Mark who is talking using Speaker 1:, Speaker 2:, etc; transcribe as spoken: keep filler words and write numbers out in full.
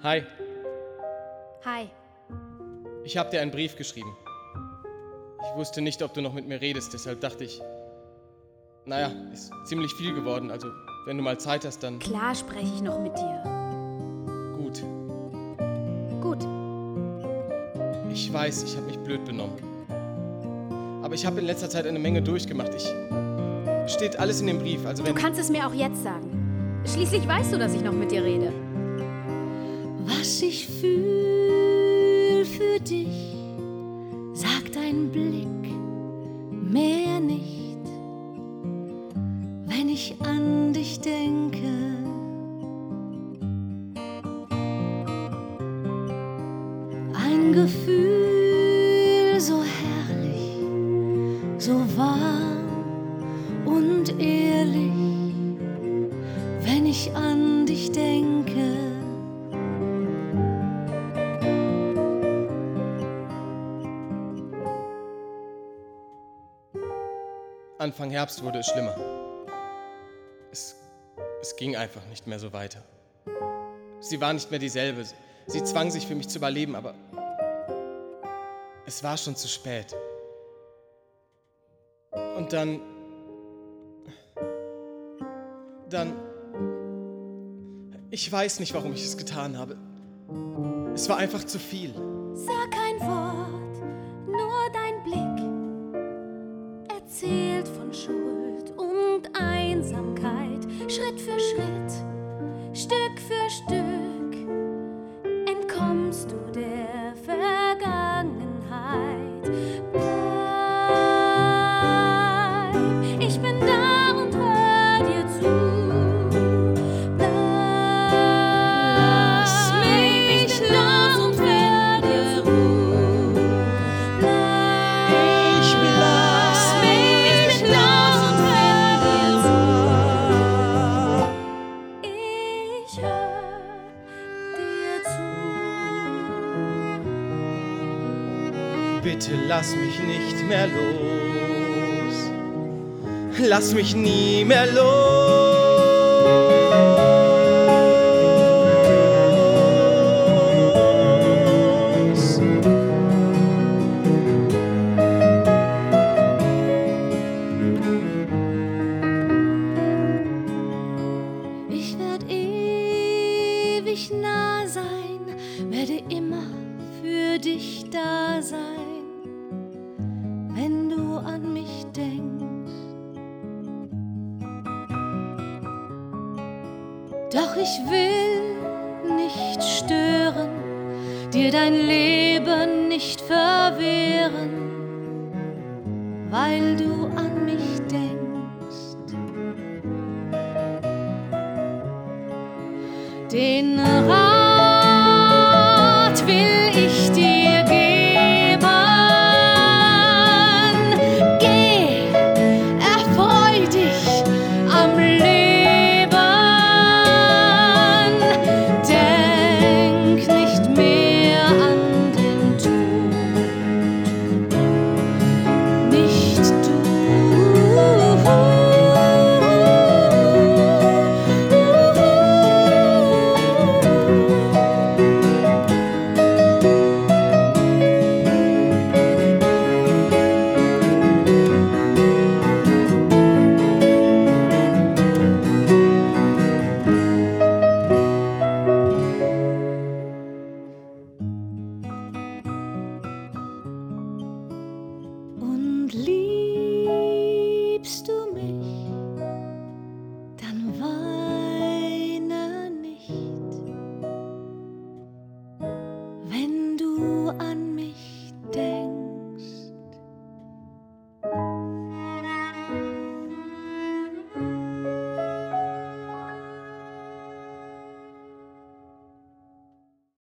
Speaker 1: Hi,
Speaker 2: Hi.
Speaker 1: ich habe dir einen Brief geschrieben. Ich wusste nicht, ob du noch mit mir redest, deshalb dachte ich, naja, ist ziemlich viel geworden, also wenn du mal Zeit hast, dann
Speaker 2: Klar spreche ich noch mit dir.
Speaker 1: gut.
Speaker 2: Gut.
Speaker 1: Ich weiß, ich habe mich blöd benommen. Aber ich habe in letzter Zeit eine Menge durchgemacht. Ich steht alles in dem Brief, also
Speaker 2: Du
Speaker 1: wenn
Speaker 2: kannst es mir auch jetzt sagen. Schließlich weißt du, dass ich noch mit dir rede.
Speaker 3: Was ich fühl für dich, sagt ein Blick, mehr nicht. Wenn ich an dich denke, ein Gefühl so herrlich, so warm und ehrlich, wenn ich an dich denke.
Speaker 1: Anfang Herbst wurde es schlimmer. Es, es ging einfach nicht mehr so weiter. Sie war nicht mehr dieselbe. Sie zwang sich für mich zu überleben, aber es war schon zu spät. Und dann... Dann... Ich weiß nicht, warum ich es getan habe. Es war einfach zu viel.
Speaker 2: Sag kein Wort, nur dein Blick erzählt von Schuld und Einsamkeit. Schritt für Schritt, Stück für Stück entkommst du der Vergangenheit. Bleib, ich bin da und hör dir zu. Lass mich, ich bin da und hör dir zu.
Speaker 3: Ich
Speaker 2: Lass mich, ich bin da und hör dir zu. Ich hör dir zu.
Speaker 1: Bitte lass mich nicht mehr los. Lass mich nie mehr los.
Speaker 3: Ich werd ewig nah sein, werde immer für dich da sein, wenn du an mich denkst. Doch ich will nicht stören, dir dein Leben nicht verwehren, weil du an mich denkst. Den Rat will ich dir geben. Geh, erfreu dich am Leben. Denk nicht mehr an den Tod. Nicht du. Und lieb